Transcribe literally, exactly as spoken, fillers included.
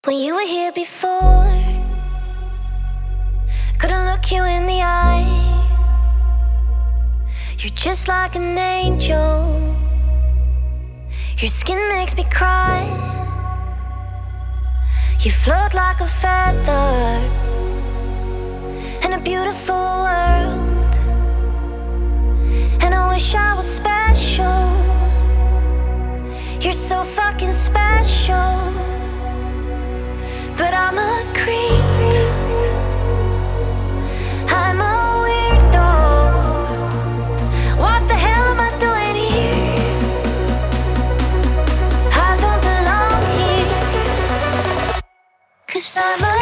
when you were here before. Couldn't look you in the eye. You're just like an angel. Your skin makes me cry. You float like a feather in a beautiful world. And I wish I was special. You're so fucking special. But I'm a creep, I'm a weirdo. What the hell am I doing here? I don't belong here, 'cause I'm a